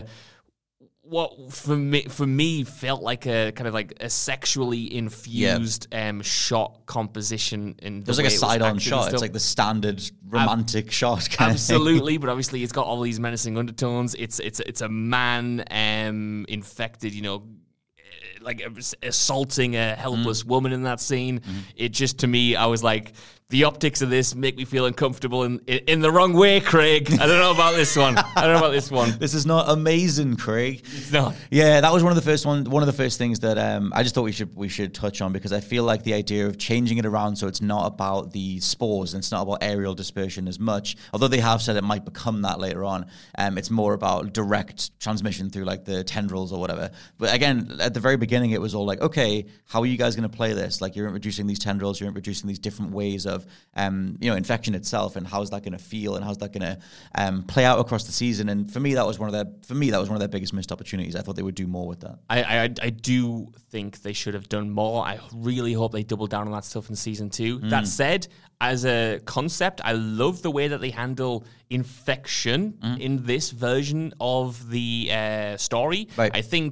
what for me for me felt like a kind of like a sexually infused yeah. um, shot composition. In the There's like a side-on shot. It's like the standard romantic um, shot. Kind absolutely, of but obviously it's got all these menacing undertones. It's it's it's a man um, infected, you know, like assaulting a helpless mm. woman in that scene. Mm. It just, to me, I was like, the optics of this make me feel uncomfortable in, in, in the wrong way, Craig. I don't know about this one. I don't know about this one. This is not amazing, Craig. It's not. Yeah, that was one of the first one. One of the first things that um, I just thought we should we should touch on, because I feel like the idea of changing it around so it's not about the spores and it's not about aerial dispersion as much. Although they have said it might become that later on. Um, it's more about direct transmission through like the tendrils or whatever. But again, at the very beginning, it was all like, okay, how are you guys going to play this? Like, you're introducing these tendrils, you're introducing these different ways of um, you know, infection itself, and how's that going to feel, and how's that going to um, play out across the season. And for me, that was one of their for me that was one of their biggest missed opportunities. I thought they would do more with that. I I, I do think they should have done more. I really hope they double down on that stuff in season two. Mm. That said, as a concept, I love the way that they handle infection mm. in this version of the uh, story. Right. I think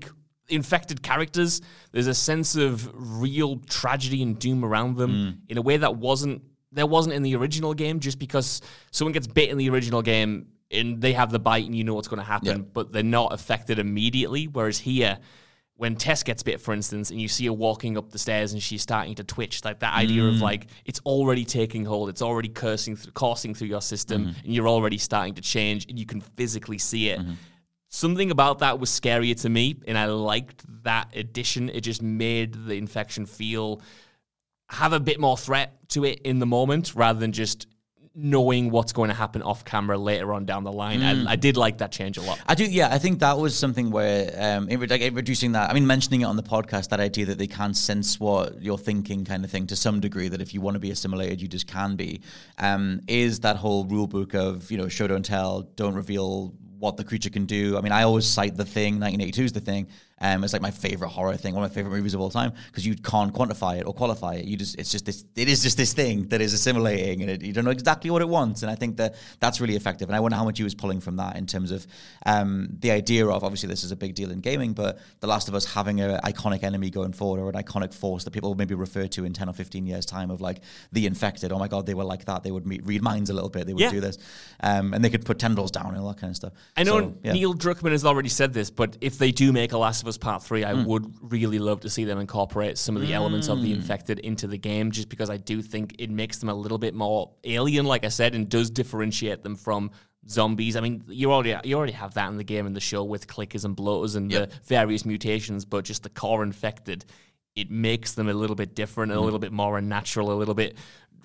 infected characters. There's a sense of real tragedy and doom around them mm. in a way that wasn't there wasn't in the original game. Just because someone gets bit in the original game and they have the bite and you know what's going to happen, yeah. but they're not affected immediately. Whereas here, when Tess gets bit, for instance, and you see her walking up the stairs and she's starting to twitch, like that idea mm. of like it's already taking hold, it's already cursing, th- coursing through your system, mm-hmm. and you're already starting to change, and you can physically see it. Mm-hmm. Something about that was scarier to me, and I liked that addition. It just made the infection feel, have a bit more threat to it in the moment, rather than just knowing what's going to happen off camera later on down the line. Mm. I, I did like that change a lot. I do, yeah. I think that was something where, um, it, like, reducing that, I mean, mentioning it on the podcast, that idea that they can't sense what you're thinking kind of thing to some degree, that if you want to be assimilated, you just can be, um, is that whole rule book of, you know, show, don't tell, don't reveal what the creature can do. I mean, I always cite The Thing, nineteen eighty-two's The Thing. Um, it's like my favorite horror thing, one of my favorite movies of all time, because you can't quantify it or qualify it. You just, it's just this, it is just this thing that is assimilating, and it, you don't know exactly what it wants. And I think that that's really effective. And I wonder how much you was pulling from that in terms of um, the idea of, obviously this is a big deal in gaming, but The Last of Us having an iconic enemy going forward, or an iconic force that people maybe refer to in ten or fifteen years time, of like the infected. Oh my God, they were like that. They would meet, read minds a little bit. They would yeah. do this. Um, and they could put tendrils down and all that kind of stuff. I know so, yeah. Neil Druckmann has already said this, but if they do make a Last of Us Part three, I mm. would really love to see them incorporate some of the mm. elements of the infected into the game, just because I do think it makes them a little bit more alien, like I said, and does differentiate them from zombies. I mean, you already you already have that in the game and the show with clickers and bloaters and yep. the various mutations, but just the core infected, it makes them a little bit different, mm. a little bit more unnatural, a little bit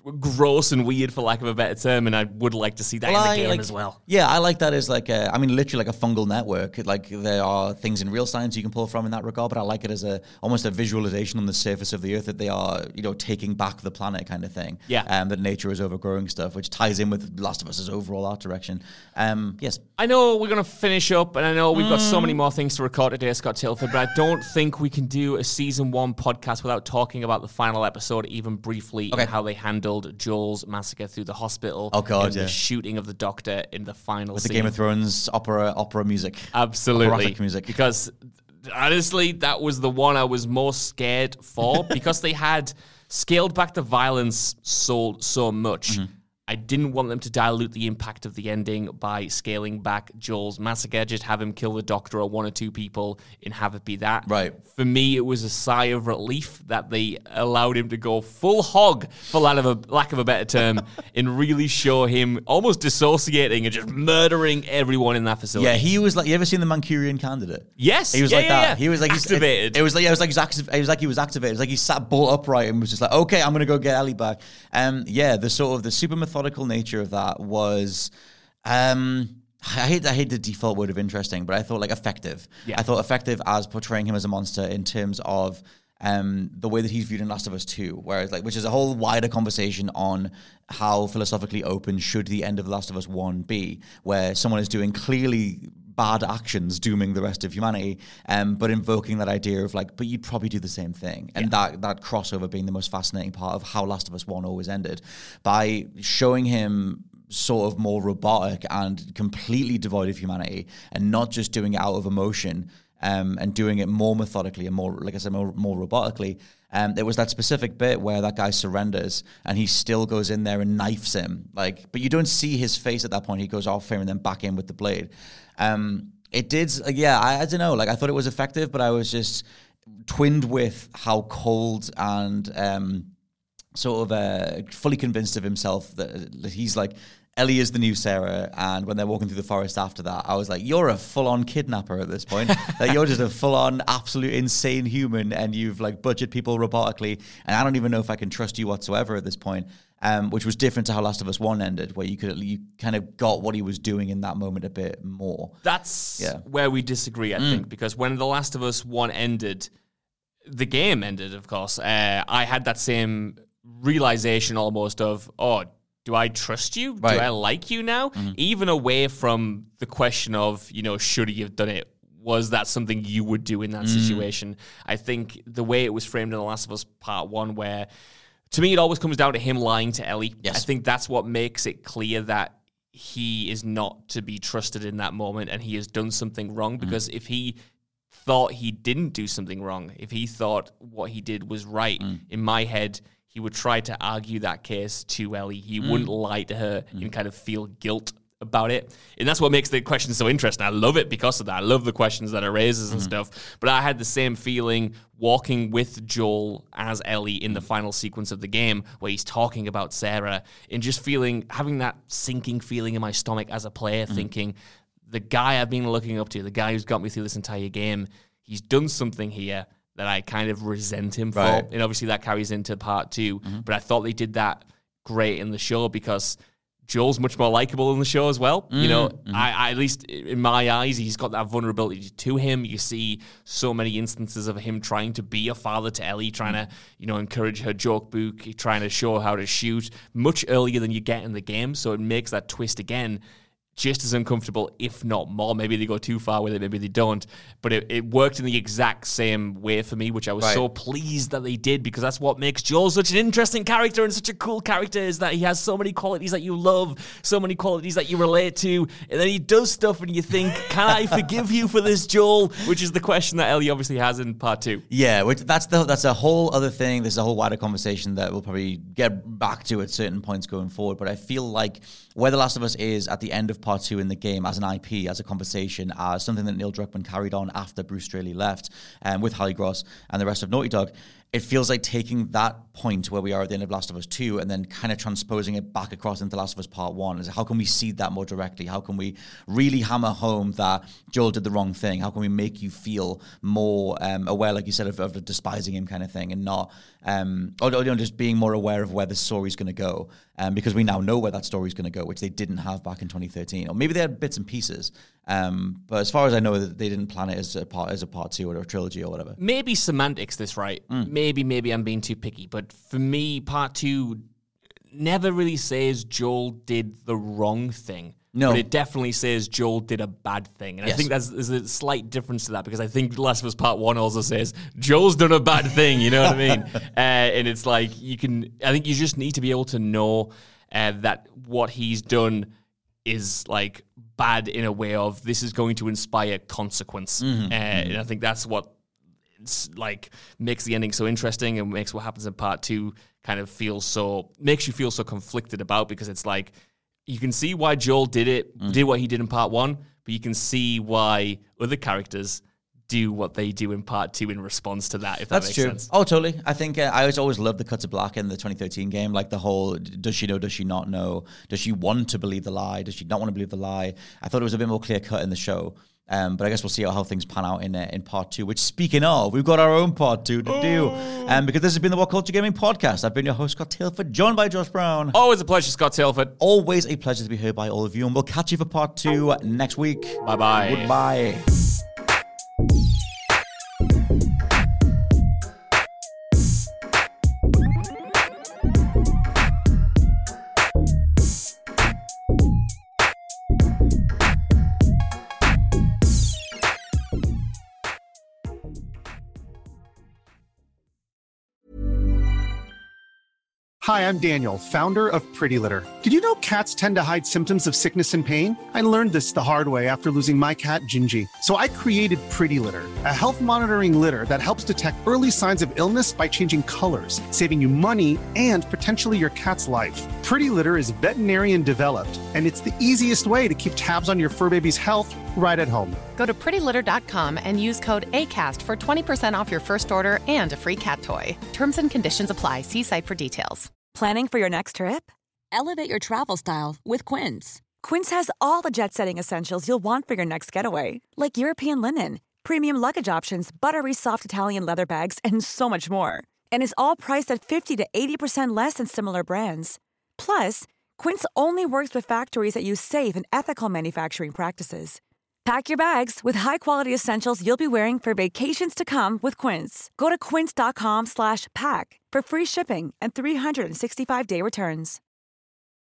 gross and weird, for lack of a better term, and I would like to see that well, in the I, game like, as well. Yeah, I like that as like a, I mean, literally like a fungal network. Like there are things in real science you can pull from in that regard, but I like it as a almost a visualization on the surface of the earth that they are, you know, taking back the planet kind of thing. Yeah. Um, that nature is overgrowing stuff, which ties in with Last of Us's overall art direction. Um, yes. I know we're going to finish up, and I know we've mm. got so many more things to record today, Scott Tilford, but I don't think we can do a season one podcast without talking about the final episode, even briefly, okay. and how they handled Joel's massacre through the hospital. Oh God, and yeah. the shooting of the doctor in the final with scene. the Game of Thrones opera opera music. Absolutely. Operatic music. Because honestly, that was the one I was most scared for, because they had scaled back the violence so so much. Mm-hmm. I didn't want them to dilute the impact of the ending by scaling back Joel's massacre. Just have him kill the doctor or one or two people and have it be that. Right. For me, it was a sigh of relief that they allowed him to go full hog, for lack of a, lack of a better term, and really show him almost dissociating and just murdering everyone in that facility. Yeah, he was like, you ever seen The Manchurian Candidate? Yes. He was yeah, like yeah, that. Yeah. He was like activated. It, it was like, yeah, it was like, he was, active, it was like he was activated. It was like he sat bolt upright and was just like, okay, I'm going to go get Ellie back. Um, yeah, the sort of the super methodical nature of that was, um, I hate I hate the default word of interesting, but I thought like effective. Yeah. I thought effective as portraying him as a monster in terms of um, the way that he's viewed in Last of Us two, whereas like which is a whole wider conversation on how philosophically open should the end of Last of Us one be, where someone is doing clearly bad actions dooming the rest of humanity, um, but invoking that idea of like, but you'd probably do the same thing. And yeah. that that crossover being the most fascinating part of how Last of Us one always ended, by showing him sort of more robotic and completely devoid of humanity, and not just doing it out of emotion, um, and doing it more methodically and more, like I said, more, more robotically. Um, there was that specific bit where that guy surrenders and he still goes in there and knifes him, like, but you don't see his face at that point. He goes off frame and then back in with the blade. Um, it did, like, yeah, I, I don't know, like I thought it was effective, but I was just twinned with how cold and um, sort of uh, fully convinced of himself that, that he's like, Ellie is the new Sarah, and when they're walking through the forest after that, I was like, you're a full-on kidnapper at this point. Like, you're just a full-on, absolute insane human, and you've, like, butchered people robotically, and I don't even know if I can trust you whatsoever at this point, um, which was different to how Last of Us one ended, where you could you kind of got what he was doing in that moment a bit more. That's yeah. where we disagree, I mm. think, because when The Last of Us one ended, the game ended, of course, uh, I had that same realization almost of, oh, do I trust you? Right. Do I like you now? Mm-hmm. Even away from the question of, you know, should he have done it? Was that something you would do in that mm. situation? I think the way it was framed in The Last of Us Part one, where, to me, it always comes down to him lying to Ellie. Yes. I think that's what makes it clear that he is not to be trusted in that moment and he has done something wrong, because mm. if he thought he didn't do something wrong, if he thought what he did was right, mm. in my head, he would try to argue that case to Ellie. He mm. wouldn't lie to her mm. and kind of feel guilt about it. And that's what makes the question so interesting. I love it because of that. I love the questions that it raises mm. and stuff. But I had the same feeling walking with Joel as Ellie in the final sequence of the game where he's talking about Sarah and just feeling, having that sinking feeling in my stomach as a player, mm. thinking, the guy I've been looking up to, the guy who's got me through this entire game, he's done something here that I kind of resent him for. Right. And obviously that carries into part two. Mm-hmm. But I thought they did that great in the show because Joel's much more likable in the show as well. Mm-hmm. You know, mm-hmm. I, I at least in my eyes, he's got that vulnerability to him. You see so many instances of him trying to be a father to Ellie, trying mm-hmm. to, you know, encourage her joke book, trying to show her how to shoot much earlier than you get in the game. So it makes that twist again just as uncomfortable, if not more. Maybe they go too far with it, maybe they don't. But it, it worked in the exact same way for me, which I was right. so pleased that they did, because that's what makes Joel such an interesting character and such a cool character, is that he has so many qualities that you love, so many qualities that you relate to, and then he does stuff and you think, can I forgive you for this, Joel? Which is the question that Ellie obviously has in part two. Yeah, which that's the that's a whole other thing. There's a whole wider conversation that we'll probably get back to at certain points going forward. But I feel like where The Last of Us is at the end of part two in the game as an I P, as a conversation, as something that Neil Druckmann carried on after Bruce Straley left, um, with Harley Gross and the rest of Naughty Dog, it feels like taking that point where we are at the end of Last of Us two and then kind of transposing it back across into Last of Us Part one. Is how can we see that more directly? How can we really hammer home that Joel did the wrong thing? How can we make you feel more um, aware, like you said, of, of despising him kind of thing, and not, um, or, or you know, just being more aware of where the story's going to go? Um, because we now know where that story's going to go, which they didn't have back in twenty thirteen. Or maybe they had bits and pieces. Um, but as far as I know, they didn't plan it as a part, as a part two or a trilogy or whatever. Maybe semantics this right. Mm. Maybe, maybe I'm being too picky. But for me, part two never really says Joel did the wrong thing. No. But it definitely says Joel did a bad thing. And yes. I think that's, there's a slight difference to that, because I think The Last of Us Part one also says Joel's done a bad thing, you know what I mean? uh, and it's like, you can, I think you just need to be able to know uh, that what he's done is like bad in a way of, this is going to inspire consequence. Mm-hmm. Uh, mm-hmm. And I think that's what it's like makes the ending so interesting, and makes what happens in part two kind of feel so, makes you feel so conflicted about, because it's like, you can see why Joel did it, mm. did what he did in part one, but you can see why other characters do what they do in part two in response to that, if that That's makes true. sense. Oh, totally. I think uh, I always, always loved the cut to black in the twenty thirteen game, like the whole, does she know, does she not know? Does she want to believe the lie? Does she not want to believe the lie? I thought it was a bit more clear cut in the show. Um, but I guess we'll see how, how things pan out in uh, in part two, which, speaking of, we've got our own part two to oh. do. Um, because this has been the What Culture Gaming Podcast. I've been your host, Scott Tailford, joined by Josh Brown. Always a pleasure, Scott Tailford. Always a pleasure to be heard by all of you, and we'll catch you for part two next week. Bye-bye. Goodbye. Hi, I'm Daniel, founder of Pretty Litter. Did you know cats tend to hide symptoms of sickness and pain? I learned this the hard way after losing my cat, Gingy. So I created Pretty Litter, a health monitoring litter that helps detect early signs of illness by changing colors, saving you money and potentially your cat's life. Pretty Litter is veterinarian developed, and it's the easiest way to keep tabs on your fur baby's health right at home. Go to pretty litter dot com and use code ACAST for twenty percent off your first order and a free cat toy. Terms and conditions apply. See site for details. Planning for your next trip? Elevate your travel style with Quince. Quince has all the jet-setting essentials you'll want for your next getaway, like European linen, premium luggage options, buttery soft Italian leather bags, and so much more. And is all priced at fifty to eighty percent less than similar brands. Plus, Quince only works with factories that use safe and ethical manufacturing practices. Pack your bags with high-quality essentials you'll be wearing for vacations to come with Quince. Go to quince dot com slash pack for free shipping and three sixty-five day returns.